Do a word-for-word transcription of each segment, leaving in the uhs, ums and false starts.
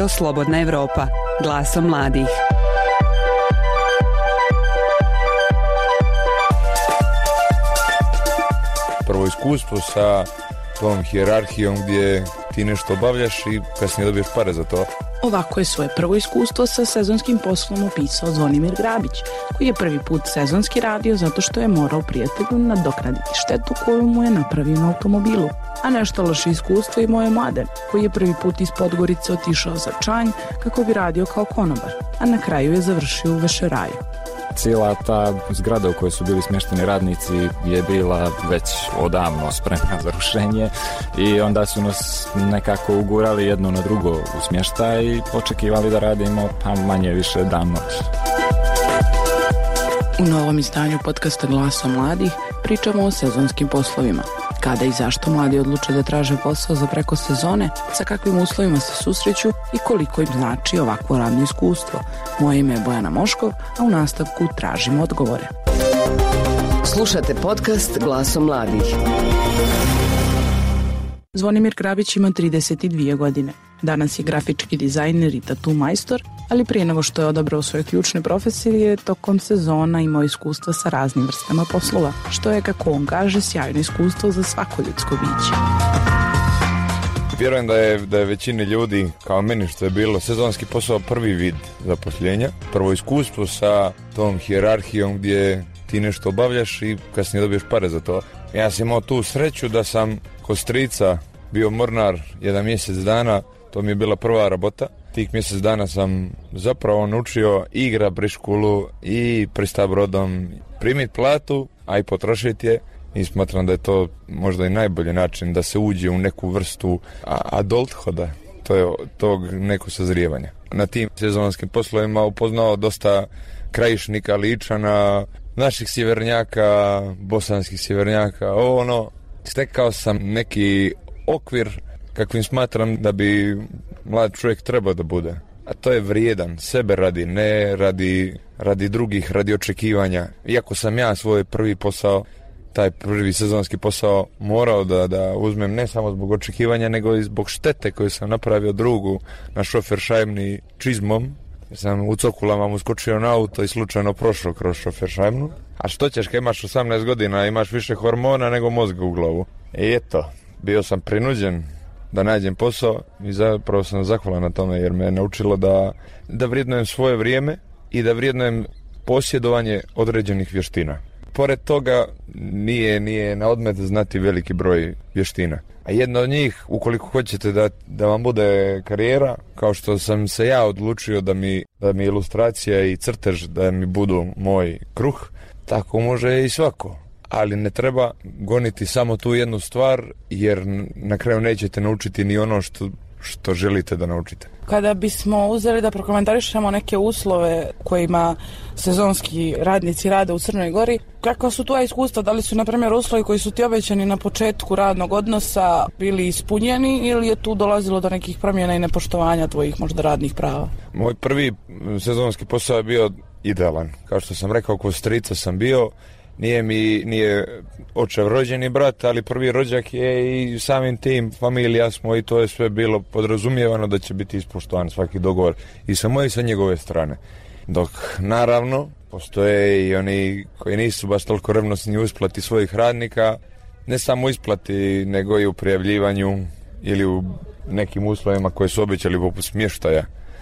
Radio Slobodna Evropa, glasom mladih. Prvo iskustvo sa tom hijerarhijom gdje ti nešto obavljaš i kasnije dobiješ pare za to. Ovako je svoje prvo iskustvo sa sezonskim poslom opisao Zvonimir Grabić, koji je prvi put sezonski radio zato što je morao prijatelju nadoknaditi štetu koju mu je napravio na automobilu. A nešto loše iskustvo imao je Mladen, koji je prvi put iz Podgorice otišao za Čanj kako bi radio kao konobar, a na kraju je završio u Vešeraju. Cijela ta zgrada u kojoj su bili smješteni radnici je bila već odavno spremna za rušenje i onda su nas nekako ugurali jedno na drugo u smještaj i očekivali da radimo pa manje više dan noć. U novom izdanju podcasta Glasom mladih pričamo o sezonskim poslovima. Kada i zašto mladi odluče da traže posao za preko sezone, sa kakvim uslovima se susreću i koliko im znači ovakvo radno iskustvo. Moje ime je Bojana Moškov, a u nastavku tražimo odgovore. Slušate podcast Glasom mladih. Zvonimir Grabić ima trideset dvije godine. Danas je grafički dizajner i tatu majstor, ali prije nego što je odabrao svoje ključne profesije, tokom sezona imao iskustva sa raznim vrstama poslova, što je, kako on kaže, sjajno iskustvo za svako ljudsko biće. Vjerujem da je, da je većini ljudi, kao meni što je bilo, sezonski posao prvi vid zaposljenja. Prvo iskustvo sa tom hijerarhijom gdje ti nešto obavljaš i kasnije dobiješ pare za to. Ja sam imao tu sreću da sam kod strica bio mornar jedan mjesec dana, to mi je bila prva rabota. Tih mjesec dana sam zapravo naučio i igra briškulu i prista brodom, primiti platu, a i potrošiti je. I smatram da je to možda i najbolji način da se uđe u neku vrstu adulthoda, to je tog neko sazrijevanja. Na tim sezonskim poslovima upoznao dosta krajišnika, Ličana, naših sjevernjaka, bosanskih sjevernjaka, ono, stekao sam neki okvir kakvim smatram da bi mlad čovjek trebao da bude. A to je vrijedan, sebe radi, ne radi, radi drugih, radi očekivanja. Iako sam ja svoj prvi posao, taj prvi sezonski posao morao da, da uzmem ne samo zbog očekivanja, nego i zbog štete koju sam napravio drugu na šoferšajmni čizmom. Sam u Cokulama mu skočio na auto i slučajno prošao kroz šoferšajmnu. A što ćeš kad imaš osamnaest godina, imaš više hormona nego mozga u glavu. I eto, bio sam prinuđen da nađem posao i zapravo sam zahvalan na tome jer me naučilo da, da vrijednujem svoje vrijeme i da vrijednujem posjedovanje određenih vještina. Pored toga nije, nije na odmet znati veliki broj vještina. A jedna od njih, ukoliko hoćete da, da vam bude karijera, kao što sam se ja odlučio da mi, da mi ilustracija i crtež da mi budu moj kruh, tako može i svako. Ali ne treba goniti samo tu jednu stvar, jer na kraju nećete naučiti ni ono što, što želite da naučite. Kada bismo uzeli da prokomentarišemo neke uslove kojima sezonski radnici rade u Crnoj Gori, kakva su tvoja iskustva? Da li su, na primjer, uslovi koji su ti obećani na početku radnog odnosa bili ispunjeni ili je tu dolazilo do nekih promjena i nepoštovanja tvojih možda radnih prava? Moj prvi sezonski posao je bio idealan. Kao što sam rekao, kod strica sam bio. Nije mi, nije očev rođeni brat, ali prvi rođak je i samim tim familija smo i to je sve bilo podrazumijevano da će biti ispoštovan svaki dogovor i sa moje i sa njegove strane. Dok naravno postoje i oni koji nisu baš toliko revnosni u isplati svojih radnika, ne samo u isplati nego i u prijavljivanju ili u nekim uslovima koje su obećali poput smještaja.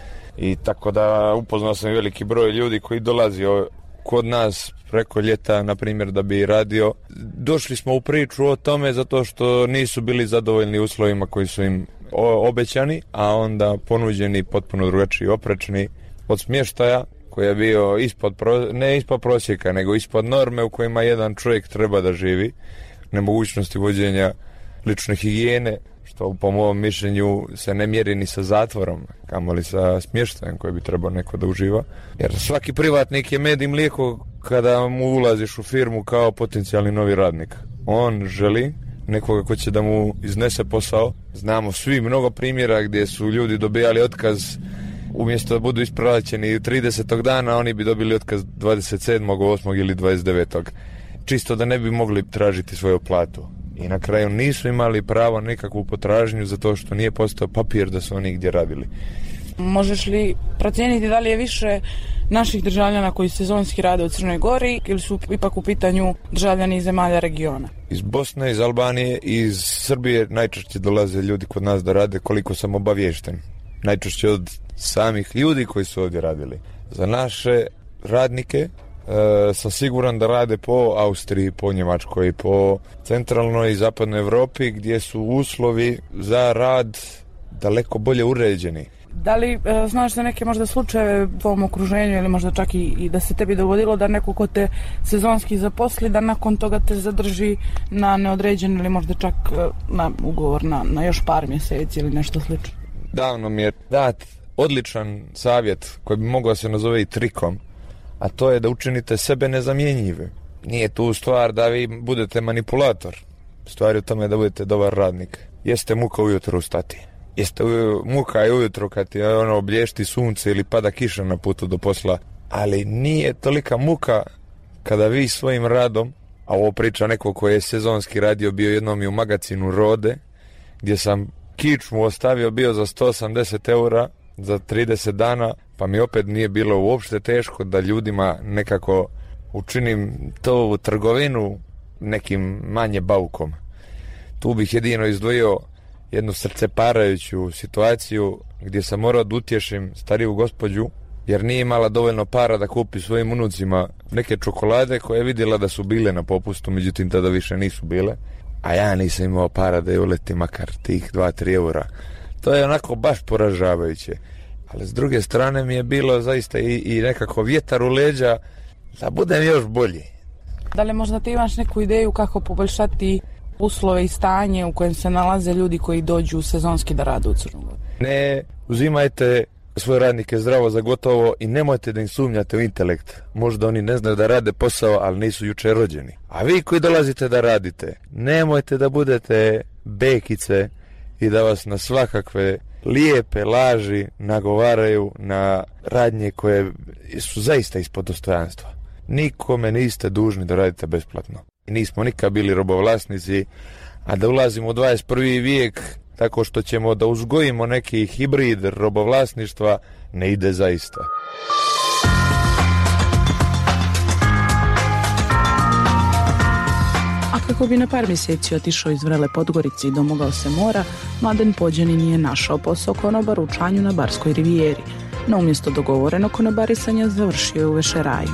I tako da upoznao sam veliki broj ljudi koji dolazi kod nas preko ljeta, na primjer, da bi radio. Došli smo u priču o tome zato što nisu bili zadovoljni uslovima koji su im obećani, a onda ponuđeni potpuno drugačiji, oprečni od smještaja koji je bio ispod, ne ispod prosjeka, nego ispod norme u kojima jedan čovjek treba da živi, nemogućnosti vođenja lične higijene, što po mom mišljenju se ne mjeri ni sa zatvorom, kamoli sa smještajem koji bi trebao neko da uživa. Jer svaki privatnik je med i mlijeko kada mu ulaziš u firmu kao potencijalni novi radnik. On želi nekoga ko će da mu iznese posao. Znamo svi mnogo primjera gdje su ljudi dobijali otkaz umjesto da budu ispraćeni tridesetog dana, oni bi dobili otkaz dvadeset sedmog, osmog ili dvadeset devetog Čisto da ne bi mogli tražiti svoju platu. I na kraju nisu imali pravo nekakvu potražnju zato što nije postao papir da su oni gdje radili. Možeš li procijeniti da li je više naših državljana koji sezonski rade u Crnoj Gori ili su ipak u pitanju državljani iz zemalja regiona? Iz Bosne, iz Albanije i iz Srbije najčešće dolaze ljudi kod nas da rade, koliko sam obaviješten. Najčešće od samih ljudi koji su ovdje radili. Za naše radnike e, sam siguran da rade po Austriji, po Njemačkoj, po centralnoj i zapadnoj Europi gdje su uslovi za rad daleko bolje uređeni. Da li e, znaš za neke možda slučajeve u tvom okruženju ili možda čak i, i da se tebi dogodilo da neko ko te sezonski zaposli, da nakon toga te zadrži na neodređen ili možda čak e, na ugovor na, na još par mjeseci ili nešto slično? Davno mi je dat odličan savjet koji bi mogao se nazove i trikom, a to je da učinite sebe nezamjenjive. Nije tu stvar da vi budete manipulator. Stvar je u tome da budete dobar radnik. Jeste muka ujutro ustati. Jeste muka i ujutro kad ti ono oblješti sunce ili pada kiša na putu do posla, ali nije tolika muka kada vi svojim radom, a ovo priča neko koji je sezonski radio, bio jednom i u magazinu Rode, gdje sam kičmu ostavio bio za sto osamdeset eura za trideset dana, pa mi opet nije bilo uopšte teško da ljudima nekako učinim to u trgovinu nekim manje baukom. Tu bih jedino izdvojio jednu srceparajuću situaciju gdje sam morao da utješim stariju gospođu jer nije imala dovoljno para da kupi svojim unucima neke čokolade koje je vidjela da su bile na popustu, međutim tada više nisu bile, a ja nisam imao para da je uleti makar tih dva tri eura. To je onako baš poražavajuće, ali s druge strane mi je bilo zaista i, i nekako vjetar u leđa da budem još bolji. Da li možda ti imaš neku ideju kako poboljšati uslove i stanje u kojem se nalaze ljudi koji dođu sezonski da rade u Crnu Goru? Ne uzimajte svoje radnike zdravo za gotovo i nemojte da im sumnjate u intelekt. Možda oni ne znaju da rade posao, ali nisu jučer rođeni. A vi koji dolazite da radite, nemojte da budete bekice i da vas na svakakve lijepe laži nagovaraju na radnje koje su zaista ispod dostojanstva. Nikome niste dužni da radite besplatno. Nismo nikad bili robovlasnici, a da ulazimo u dvadeset prvi vijek tako što ćemo da uzgojimo neki hibrid robovlasništva ne ide zaista. A kako bi na par mjeseci otišao iz Vrele Podgorice i domogao se mora, Mladen Pođeni nije našao posao konobara u Čanju na Barskoj rivijeri, no umjesto dogovorenog konobarisanja završio je u Vešeraju.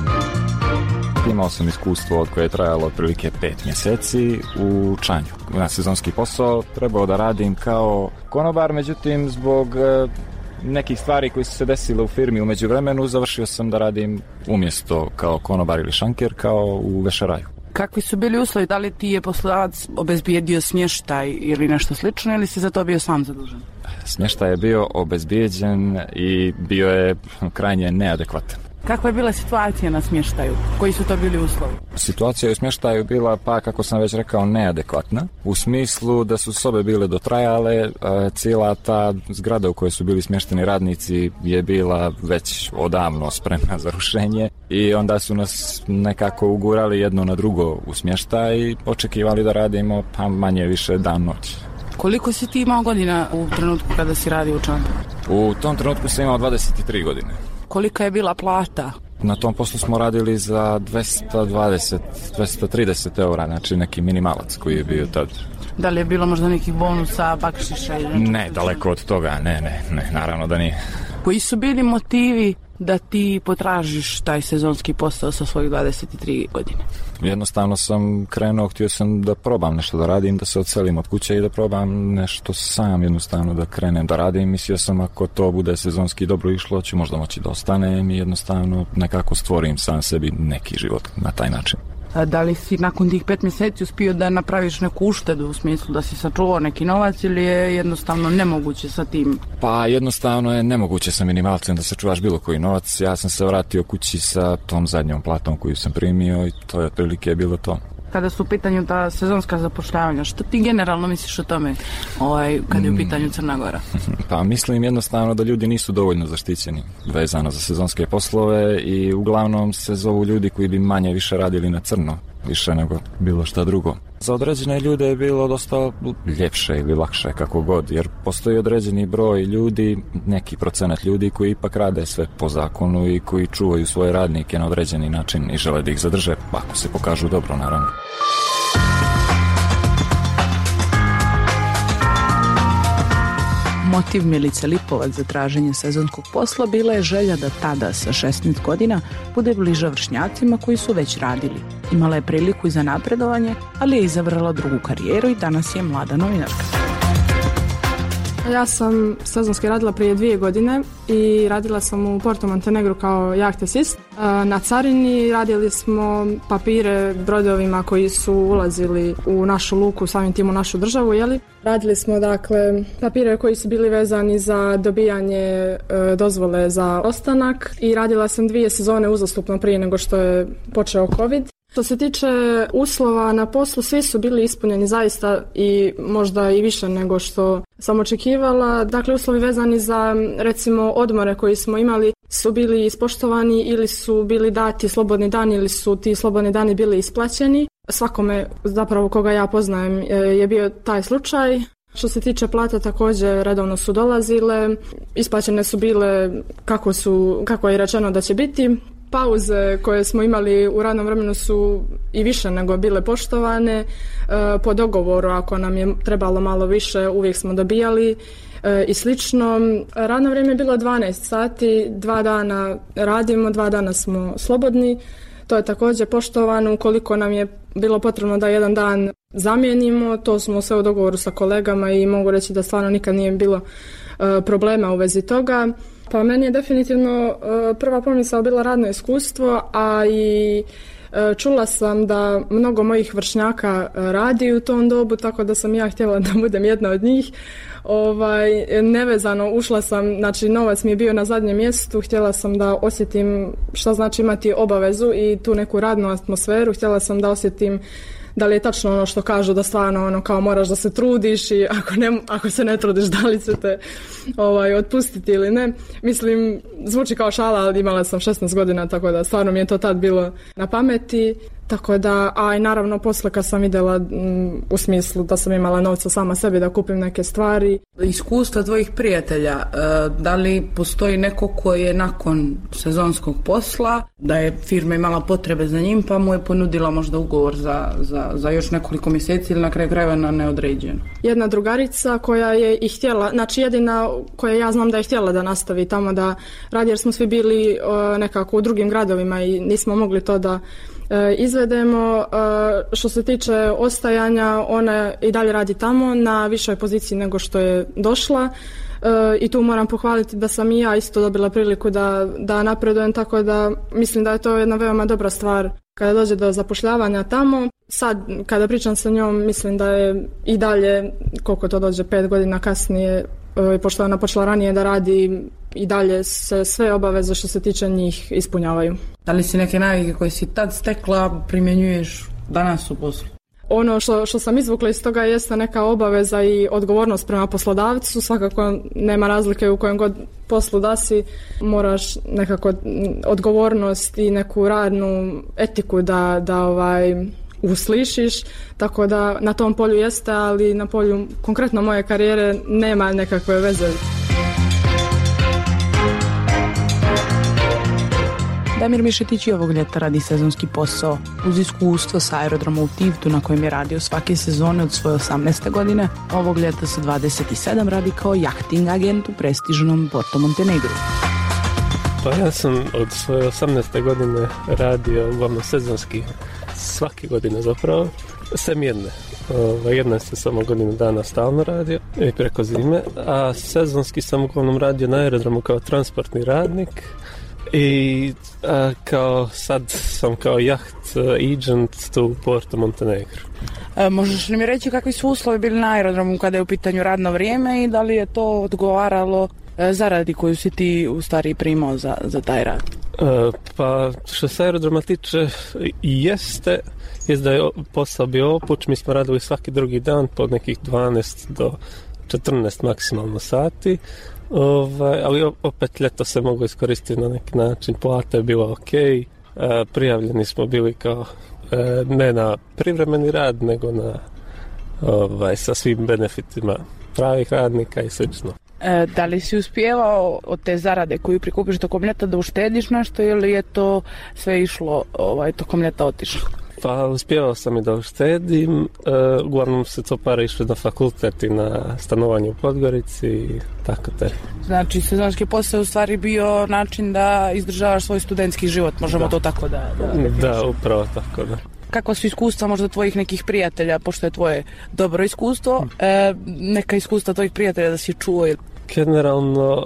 Imao sam iskustvo od koje je trajalo otprilike pet mjeseci u Čanju. Na sezonski posao trebao da radim kao konobar, međutim zbog e, nekih stvari koji su se desile u firmi u međuvremenu završio sam da radim umjesto kao konobar ili šanker kao u Vešeraju. Kakvi su bili uslovi? Da li ti je poslodavac obezbijedio smještaj ili nešto slično ili si za to bio sam zadužen? Smještaj je bio obezbijeđen i bio je krajnje neadekvatan. Kakva je bila situacija na smještaju? Koji su to bili uslovi? Situacija u smještaju bila, pa kako sam već rekao, neadekvatna. U smislu da su sobe bile dotrajale, cijela ta zgrada u kojoj su bili smješteni radnici je bila već odavno spremna za rušenje i onda su nas nekako ugurali jedno na drugo u smještaj i očekivali da radimo pa manje više dan noć. Koliko si ti imao godina u trenutku kada si radio u Čanju? U tom trenutku sam imao dvadeset tri godine. Kolika je bila plata? Na tom poslu smo radili za dvjesto dvadeset do dvjesto trideset eura, znači neki minimalac koji je bio tad. Da li je bilo možda nekih bonusa, bakšiša ili nešto? Ne, daleko od toga, ne, ne, ne, naravno da nije. Koji su bili motivi da ti potražiš taj sezonski posao sa svojih dvadeset tri godine? Jednostavno sam krenuo, htio sam da probam nešto da radim, da se odselim od kuće i da probam nešto sam jednostavno da krenem da radim. Mislio sam ako to bude sezonski dobro išlo, ću možda moći da ostanem i jednostavno nekako stvorim sam sebi neki život na taj način. A da li si nakon tih pet mjeseci uspio da napraviš neku uštedu u smislu da si sačuvao neki novac ili je jednostavno nemoguće sa tim? Pa jednostavno je nemoguće sa minimalcem da sačuvaš bilo koji novac. Ja sam se vratio kući sa tom zadnjom platom koju sam primio i to je otprilike bilo to. Kada su u pitanju ta sezonska zapošljavanja, što ti generalno misliš o tome ovaj, kada je u pitanju Crna Gora? Pa mislim jednostavno da ljudi nisu dovoljno zaštićeni vezano za sezonske poslove i uglavnom se zovu ljudi koji bi manje više radili na crno. više nego bilo šta drugo. Za određene ljude je bilo dosta ljepše ili lakše, kako god, jer postoji određeni broj ljudi, neki procenat ljudi koji ipak rade sve po zakonu i koji čuvaju svoje radnike na određeni način i žele da ih zadrže, ako se pokažu dobro, naravno. Motiv Milice Lipovac za traženje sezonskog posla bila je želja da tada sa šesnaest godina bude bliža vršnjacima koji su već radili. Imala je priliku i za napredovanje, ali je izabrala drugu karijeru i danas je mlada novinarka. Ja sam sezonski radila prije dvije godine i radila sam u Porto Montenegru kao yacht assist. Na carini radili smo papire brodovima koji su ulazili u našu luku, samim tim u našu državu, jeli? Radili smo dakle papire koji su bili vezani za dobijanje e, dozvole za ostanak i radila sam dvije sezone uzastopno prije nego što je počeo COVID. Što se tiče uslova na poslu, svi su bili ispunjeni zaista i možda i više nego što sam očekivala. Dakle, uslovi vezani za, recimo, odmore koji smo imali su bili ispoštovani ili su bili dati slobodni dani ili su ti slobodni dani bili isplaćeni. Svakome, zapravo koga ja poznajem, je bio taj slučaj. Što se tiče plata, također redovno su dolazile, isplaćene su bile kako su, kako je rečeno da će biti. Pauze koje smo imali u radnom vremenu su i više nego bile poštovane. E, po dogovoru, ako nam je trebalo malo više, uvijek smo dobijali e, i slično. Radno vrijeme je bilo dvanaest sati, dva dana radimo, dva dana smo slobodni. To je također poštovano. Ukoliko nam je bilo potrebno da jedan dan zamijenimo, to smo sve u dogovoru sa kolegama i mogu reći da stvarno nikad nije bilo e, problema u vezi toga. Pa meni je definitivno uh, prva pomisao bila radno iskustvo, a i uh, čula sam da mnogo mojih vršnjaka uh, radi u tom dobu, tako da sam ja htjela da budem jedna od njih. Ovaj, nevezano ušla sam, znači novac mi je bio na zadnjem mjestu, htjela sam da osjetim šta znači imati obavezu i tu neku radnu atmosferu, htjela sam da osjetim da li je tačno ono što kažu da stvarno ono kao moraš da se trudiš i ako, ne, ako se ne trudiš da li će te ovaj, otpustiti ili ne. Mislim, zvuči kao šala, ali imala sam šesnaest godina, tako da stvarno mi je to tad bilo na pameti. Tako da, a i naravno posle kad sam vidjela m, u smislu da sam imala novca sama sebi da kupim neke stvari. Iskustva tvojih prijatelja, da li postoji neko koji je nakon sezonskog posla, da je firma imala potrebe za njim pa mu je ponudila možda ugovor za, za, za još nekoliko mjeseci ili na kraju krajeva na neodređeno? Jedna drugarica koja je i htjela, znači jedina koja ja znam da je htjela da nastavi tamo da radi, jer smo svi bili o, nekako u drugim gradovima i nismo mogli to da izvedemo. Što se tiče ostajanja, ona i dalje radi tamo na višoj poziciji nego što je došla i tu moram pohvaliti da sam i ja isto dobila priliku da, da napredujem, tako da mislim da je to jedna veoma dobra stvar kada dođe do zapošljavanja tamo. Sad kada pričam sa njom mislim da je i dalje, koliko to dođe, pet godina kasnije, pošto ona počela ranije da radi, i dalje se sve obaveze što se tiče njih ispunjavaju. Da li si neke navike koje si tad stekla primjenjuješ danas u poslu? Ono što, što sam izvukla iz toga jeste neka obaveza i odgovornost prema poslodavcu. Svakako nema razlike u kojem god poslu da si, moraš nekako odgovornost i neku radnu etiku da, da ovaj, uslišiš, tako da na tom polju jeste, ali na polju konkretno moje karijere nema nekakve veze. Damir Mišetić i ovog ljeta radi sezonski posao. Uz iskustvo sa aerodroma u Tivtu na kojem je radio svake sezone od svoje osamnaeste godine, ovog ljeta sa dvadeset sedam radi kao jahting agent u prestižnom Porto Montenegru. Pa ja sam od svoje osamnaeste godine radio uglavnom sezonski svake godine zapravo, sem jedne. Jedna se samo godinu dana stalno radio i preko zime, a sezonski sam uglavnom radio na aerodromu kao transportni radnik. I a, kao sad sam kao jaht agent tu u Porto Montenegru. E, možeš li mi reći kakvi su uslovi bili na aerodromu kada je u pitanju radno vrijeme i da li je to odgovaralo e, zaradi koju si ti u stvari primao za, za taj rad? E, pa što se aerodroma tiče jeste, jest da je posao bio opuč, mi smo radili svaki drugi dan pod nekih dvanaest do četrnaest maksimalno sati. Ovaj, ali opet ljeto se mogu iskoristiti na neki način, plata je bila ok, e, prijavljeni smo bili kao ne na privremeni rad, nego na ovaj, sa svim benefitima pravih radnika i slično. E, da li si uspijevao od te zarade koju prikupiš tokom ljeta da uštediš nešto ili je to sve išlo ovaj, tokom ljeta otišlo? Pa uspjevao sam i da uštedim, e, uglavnom se to pare išle na fakultet i na stanovanje u Podgorici i tako te. Znači sezonski posao je u stvari bio način da izdržavaš svoj studentski život, možemo da. to tako da... Da, da, upravo tako, da. Kako su iskustva možda tvojih nekih prijatelja, pošto je tvoje dobro iskustvo, e, neka iskustva tvojih prijatelja da si čuo? Generalno,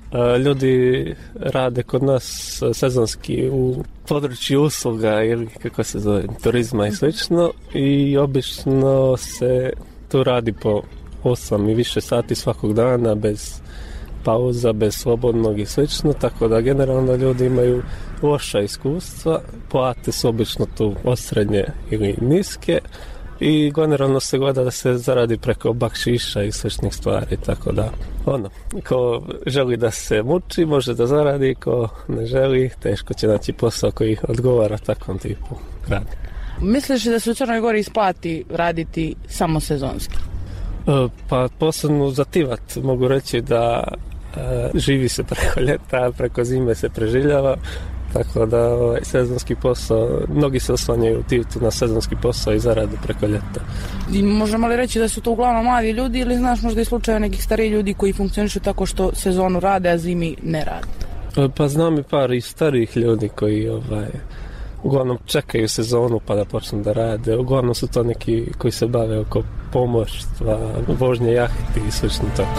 ljudi rade kod nas sezonski u području usluga ili kako se zove, turizma i slično i obično se tu radi po osam i više sati svakog dana bez pauza, bez slobodnog i slično, tako da generalno ljudi imaju loša iskustva, plate su obično tu osrednje ili niske i generalno se gleda da se zaradi preko bakšiša i sličnih stvari, tako da ono, ko želi da se muči može da zaradi, ko ne želi teško će naći posao koji odgovara takvom tipu rada. Misliš da se u Crnoj Gori isplati raditi samo sezonski? E, pa posebno za Tivat mogu reći da e, živi se preko ljeta, preko zime se preživljava. Tako da ovaj, sezonski posao, mnogi se oslanjaju u Tivtu na sezonski posao i zaradu preko ljeta. I možemo li reći da su to uglavnom mladi ljudi ili znaš možda i slučaje nekih stariji ljudi koji funkcionišu tako što sezonu rade, a zimi ne rade? Pa znam i par i starijih ljudi koji ovaj, uglavnom čekaju sezonu pa da počnu da rade. Uglavnom su to neki koji se bave oko pomorstva, vožnje jahti i slično tako.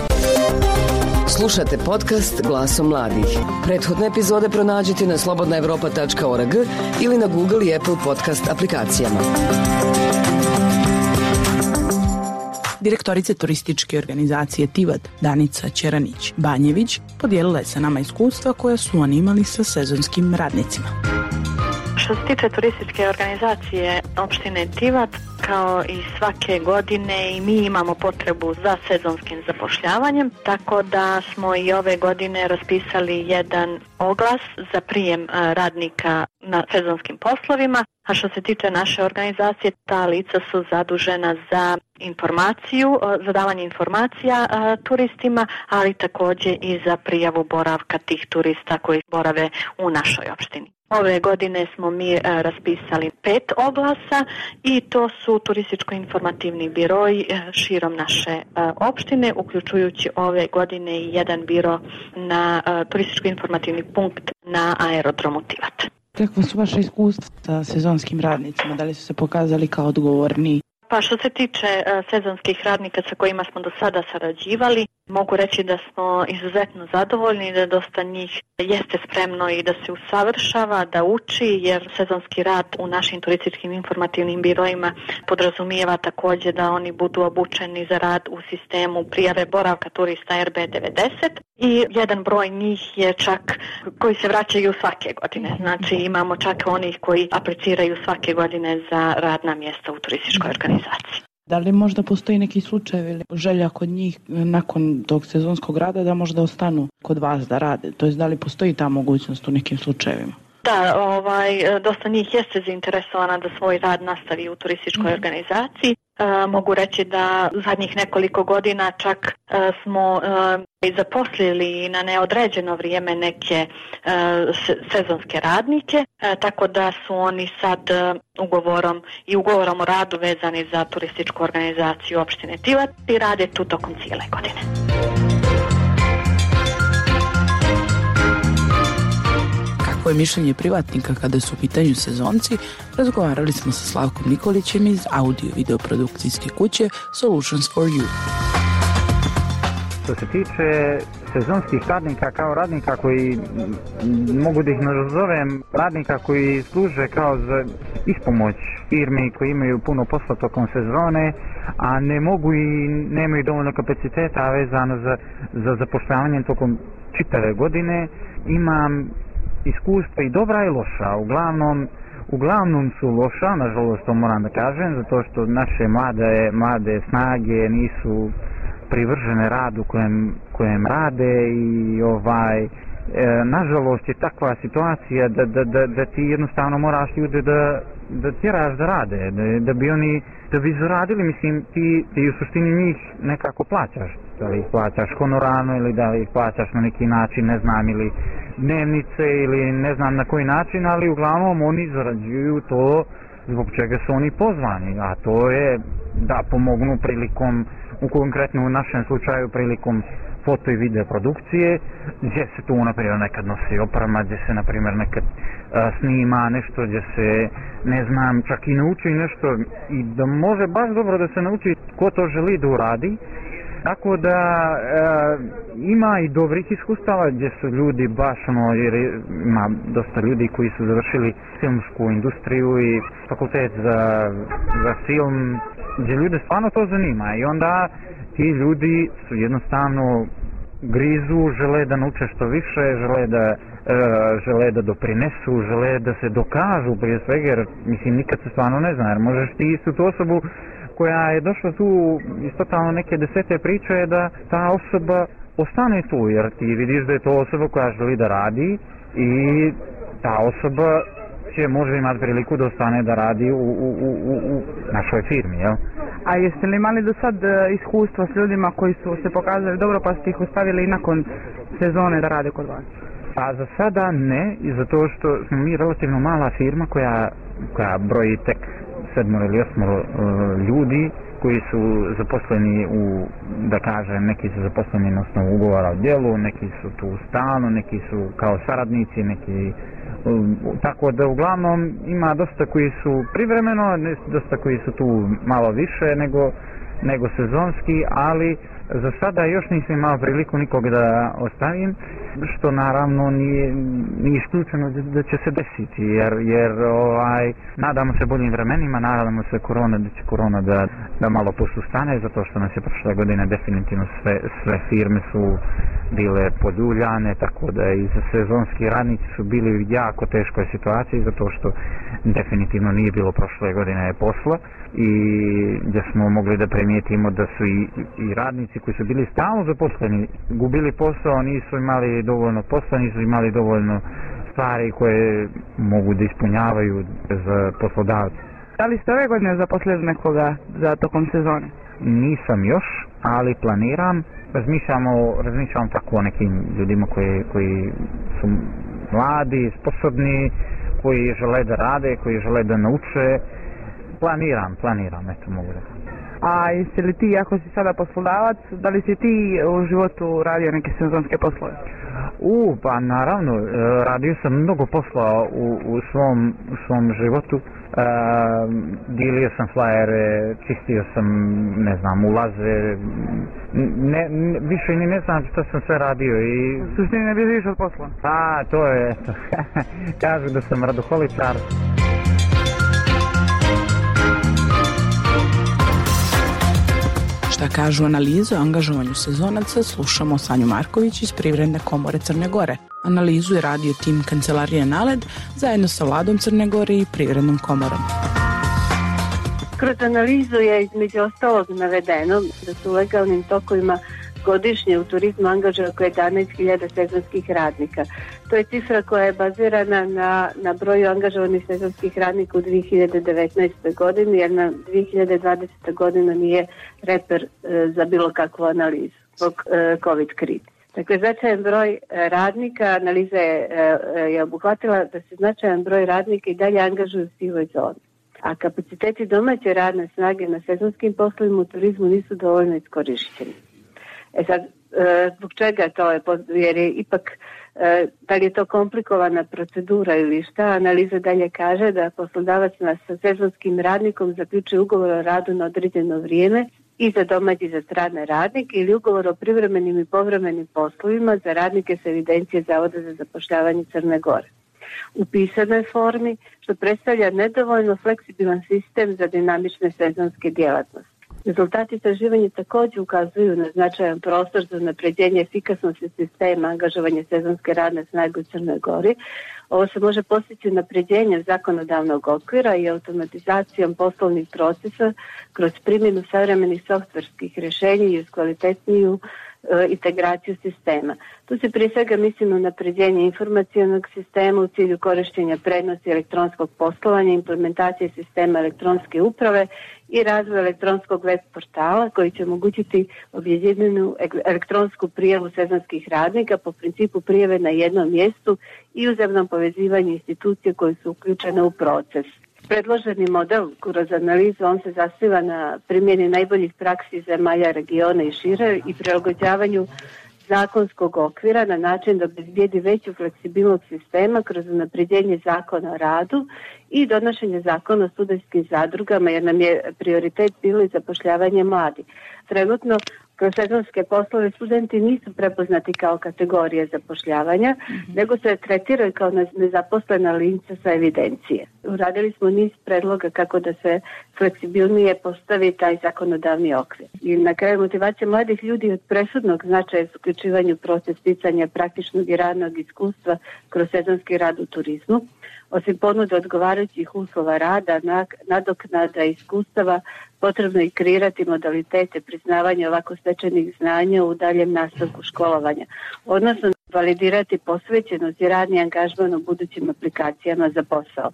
Slušate podcast Glasom mladih. Prethodne epizode pronađite na slobodna evropa tačka org ili na Google i Apple podcast aplikacijama. Direktorica turističke organizacije Tivat, Danica Ćeranić-Banjević, podijelila je sa nama iskustva koja su oni imali sa sezonskim radnicima. Što se tiče turističke organizacije opštine Tivat, kao i svake godine i mi imamo potrebu za sezonskim zapošljavanjem, tako da smo i ove godine raspisali jedan oglas za prijem radnika na sezonskim poslovima, a što se tiče naše organizacije, ta lica su zadužena za informaciju, za davanje informacija turistima, ali također i za prijavu boravka tih turista koji borave u našoj opštini. Ove godine smo mi e, raspisali pet oglasa i to su turističko-informativni biroji e, širom naše e, opštine, uključujući ove godine i jedan biro na e, turističko-informativni punkt na aerodromu Tivat. Kakva su vaše iskustva sa sezonskim radnicima? Da li su se pokazali kao odgovorni? Pa što se tiče uh, sezonskih radnika sa kojima smo do sada sarađivali, mogu reći da smo izuzetno zadovoljni, da dosta njih jeste spremno i da se usavršava, da uči, jer sezonski rad u našim turističkim informativnim birojima podrazumijeva također da oni budu obučeni za rad u sistemu prijave boravka turista R B devedeset i jedan broj njih je čak koji se vraćaju svake godine. Znači imamo čak onih koji apliciraju svake godine za radna mjesta u turističkoj organizaciji. Da li možda postoji neki slučaj ili želja kod njih nakon tog sezonskog rada da možda ostanu kod vas da rade? To je da li postoji ta mogućnost u nekim slučajevima? Da, ovaj, dosta njih jeste zainteresovana da svoj rad nastavi u turističkoj organizaciji. E, mogu reći da zadnjih nekoliko godina čak e, smo e, zaposlili na neodređeno vrijeme neke e, sezonske radnike, e, tako da su oni sad e, ugovorom i ugovorom o radu vezani za turističku organizaciju opštine Tivat i rade tu tokom cijele godine. Kakvo je mišljenje privatnika kada su u pitanju sezonci, razgovarali smo sa Slavkom Nikolićem iz audio-video produkcijske kuće Solutions for You. Što se tiče sezonskih radnika kao radnika koji, mogu da ih nazovem, radnika koji služe kao za ispomoć firmi koji imaju puno posla tokom sezone, a ne mogu i nemaju dovoljno kapaciteta vezano za, za zapošljavanje tokom čitave godine, imam iskustva i dobra i loša. Uglavnom, uglavnom su loša, nažalost to moram da kažem, zato što naše mlade, mlade snage nisu privržene radu kojem, kojem rade i ovaj, e, nažalost je takva situacija da, da, da, da ti jednostavno moraš ljude da da tjeraš da rade, da, da bi oni, da bi zaradili, mislim, ti, ti u suštini njih nekako plaćaš. Da li ih plaćaš honorarno ili da li ih plaćaš na neki način, ne znam, ili dnevnice ili ne znam na koji način, ali uglavnom oni zarađuju to zbog čega su oni pozvani, a to je da pomognu prilikom, u konkretno u našem slučaju prilikom foto i video produkcije, gdje se tu naprimjer nekad nosi oprema, gdje se naprimjer nekad a, snima nešto, gdje se, ne znam, čak i nauči nešto i da može baš dobro da se nauči ko to želi da uradi. Tako da e, ima i dobrih iskustava gdje su ljudi baš ono, jer ima dosta ljudi koji su završili filmsku industriju i fakultet za, za film, gdje ljude stvarno to zanima i onda ti ljudi su jednostavno grizu, žele da nauče što više, žele da, e, žele da doprinesu, žele da se dokažu prije svega, jer mislim nikad se stvarno ne zna, jer možeš ti istu tu osobu koja je došla tu iz totalno neke desete priče je da ta osoba ostane tu, jer ti vidiš da je to osoba koja želi da radi i ta osoba će možda imati priliku da ostane da radi u, u, u, u našoj firmi, jel? A jeste li imali do sad iskustva s ljudima koji su se pokazali dobro pa ste ih ostavili i nakon sezone da rade kod vas? Pa za sada ne, i zato što smo mi relativno mala firma koja, koja broji tek sedmoro ili osmoro uh, ljudi koji su zaposleni u, da kažem, neki su zaposleni na osnovu ugovora o djelu, neki su tu stalno, neki su kao saradnici, neki um, tako da uglavnom ima dosta koji su privremeno, dosta koji su tu malo više nego, nego sezonski, ali za sada još nisam imao priliku nikog da ostavim, što naravno nije, nije isključeno da, da će se desiti, jer, jer ovaj, nadamo se boljim vremenima, nadamo se korona, da će korona da, da malo posustane, zato što nas je prošle godine definitivno sve, sve firme su bile poljuljane, tako da i sezonski radnici su bili u jako teškoj situaciji, zato što definitivno nije bilo prošle godine posla i gdje smo mogli da primijetimo da su i, i radnici koji su bili stalno zaposleni gubili posao, nisu imali dovoljno posla, nisu imali dovoljno stvari koje mogu da ispunjavaju za poslodavce. Da li ste ove godine zaposlili nekoga za tokom sezone? Nisam još, ali planiram. Razmišljamo, razmišljamo tako o nekim ljudima koji, koji su mladi, sposobni, koji žele da rade, koji žele da nauče. Planiram, planiram, eto mogu da. A jesi li ti, ako si sada poslodavac, da li si ti u životu radio neke sezonske poslove? U, pa naravno, radio sam mnogo posla u, u, svom, u svom životu. Uh, dilio sam flajere, čistio sam, ne znam, ulaze, ne, ne, više ni ne znam što sam sve radio i... U suštini ne bježiš od posla? A, to je, eto, kažu da sam radoholičar. Šta kažu analizu o angažovanju sezonaca, slušamo Sanju Marković iz Privredne komore Crne Gore. Analizu je radio tim kancelarije NALED zajedno sa Vladom Crne Gore i Privrednom komorom. Kroz analizu je između ostalog navedeno da su u legalnim tokovima godišnje u turizmu angažuje oko jedanaest hiljada sezonskih radnika. To je cifra koja je bazirana na, na broju angažovanih sezonskih radnika u dvije hiljade devetnaestoj godini, jer na dvije hiljade dvadeseta godina nije reper e, za bilo kakvu analizu zbog e, COVID krize. Dakle, značajan broj e, radnika, analiza je, e, je obuhvatila da se značajan broj radnika i dalje angažuju u sivoj zoni. A kapaciteti domaće radne snage na sezonskim poslovima u turizmu nisu dovoljno iskorišteni. E sad, zbog čega to je, jer je ipak, da li je to komplikovana procedura ili šta, analiza dalje kaže da poslodavac sa sezonskim radnikom zaključuje ugovor o radu na određeno vrijeme i za domaći i za strane radnike ili ugovor o privremenim i povremenim poslovima za radnike sa evidencije Zavoda za zapošljavanje Crne Gore u pisanoj formi, što predstavlja nedovoljno fleksibilan sistem za dinamične sezonske djelatnosti. Rezultati istraživanja također ukazuju na značajan prostor za unapređenje efikasnosti sistema angažovanja sezonske radne snage u Crnoj Gori. Ovo se može postići unapređenjem zakonodavnog okvira i automatizacijom poslovnih procesa kroz primjenu savremenih softverskih rješenja i uz kvalitetniju integraciju sistema. Tu se prije svega mislim na unapređenje informacionog sistema u cilju korištenja prednosti elektronskog poslovanja, implementacije sistema elektronske uprave i razvoj elektronskog web portala koji će omogućiti objedinjenu elektronsku prijavu sezonskih radnika po principu prijave na jednom mjestu i uzemnom povezivanju institucije koje su uključene u proces. Predloženi model kroz analizu on se zasniva na primjeni najboljih praksi zemalja regiona i šire i prilagođavanju zakonskog okvira na način da obezbijedi veću fleksibilnost sistema kroz unapređenje zakona o radu i donošenje zakona o studentskim zadrugama, jer nam je prioritet bilo i zapošljavanje mladih. Trenutno kroz sezonske poslove studenti nisu prepoznati kao kategorije zapošljavanja, mm-hmm. nego se tretiraju kao nezaposlena lica sa evidencije. Uradili smo niz predloga kako da se fleksibilnije postavi taj zakonodavni okvir. I na kraju motivacija mladih ljudi od presudnog značaja u uključivanju proces sticanja praktičnog i radnog iskustva kroz sezonski rad u turizmu. Osim ponude odgovarajućih uslova rada, nadoknada iskustava, potrebno je kreirati modalitete priznavanja ovako stečenih znanja u daljem nastavku školovanja, odnosno validirati posvećenost i radni angažman u budućim aplikacijama za posao.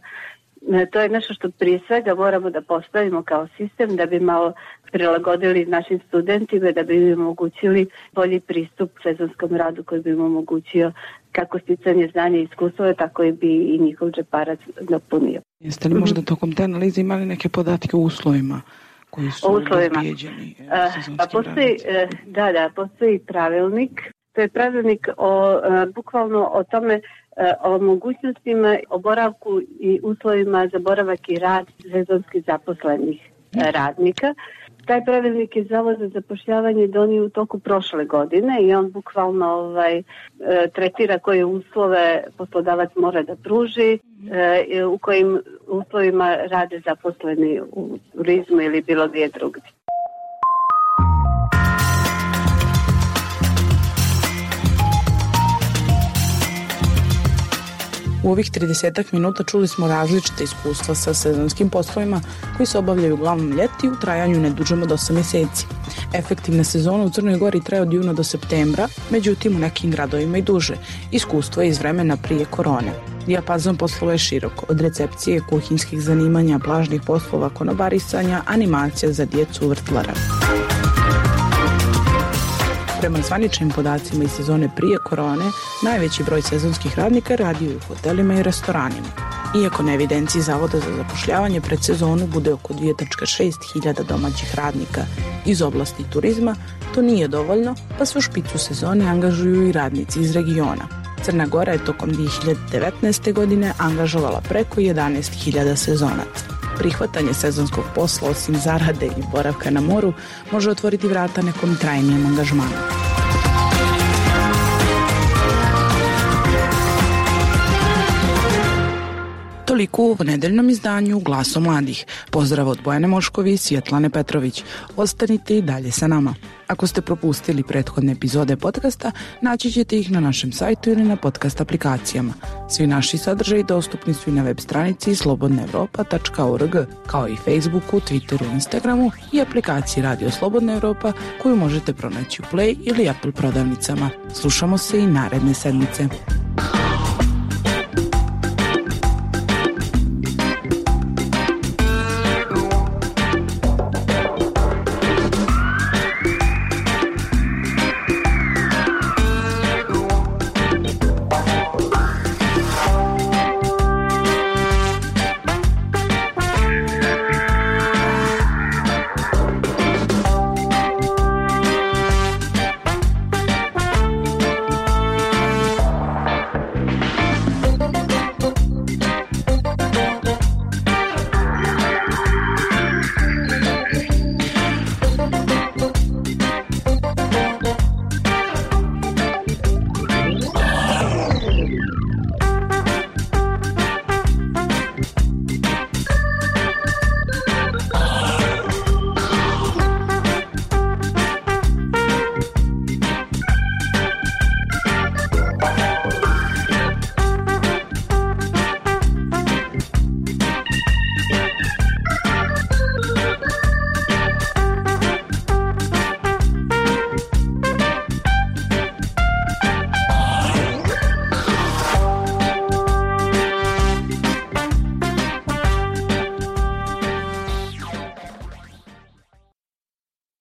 To je nešto što prije svega moramo da postavimo kao sistem da bi malo prilagodili našim studentima, da bi im omogućili bolji pristup sezonskom radu koji bi im omogućio kako sticanje znanja i iskustva, tako i bi i njihov džeparac napunio. Jeste li možda tokom te analize imali neke podatke o uslovima koji su obezbijeđeni sezonskim pa postoji, da, da, postoji pravilnik. To je pravilnik o, bukvalno o tome, o mogućnostima, o boravku i uslovima za boravak i rad sezonskih zaposlenih radnika. Taj pravilnik je Zavod za zapošljavanje donio u toku prošle godine i on bukvalno ovaj, tretira koje uslove poslodavac mora da pruži, u kojim uslovima rade zaposleni u turizmu ili bilo gdje drugdje. U ovih tridesetak minuta čuli smo različite iskustva sa sezonskim poslovima koji se obavljaju uglavnom ljeti u trajanju ne dužem od osam mjeseci. Efektivna sezona u Crnoj Gori traje od juna do septembra, međutim u nekim gradovima i duže. Iskustvo je iz vremena prije korone. Dijapazon poslova je širok, od recepcije, kuhinjskih zanimanja, plažnih poslova, konobarisanja, animacija za djecu, vrtlara. Prema zvaničnim podacima iz sezone prije korone, najveći broj sezonskih radnika radio je u hotelima i restoranima. Iako na evidenciji Zavoda za zapošljavanje pred sezonu bude oko dvije zarez šest hiljada domaćih radnika iz oblasti turizma, to nije dovoljno, pa se u špicu sezone angažuju i radnici iz regiona. Crna Gora je tokom dvije hiljade devetnaeste. godine angažovala preko jedanaest hiljada sezonaca. Prihvatanje sezonskog posla osim zarade i boravka na moru može otvoriti vrata nekom trajnijem angažmanu. Toliko u nedeljnom izdanju Glasom mladih. Pozdrav od Bojane Moškovi i Svjetlane Petrović. Ostanite i dalje sa nama. Ako ste propustili prethodne epizode podcasta, naći ćete ih na našem sajtu ili na podcast aplikacijama. Svi naši sadržaji dostupni su i na web stranici slobodna europa tačka org, kao i Facebooku, Twitteru, Instagramu i aplikaciji Radio Slobodna Europa koju možete pronaći u Play ili Apple prodavnicama. Slušamo se i naredne sedmice.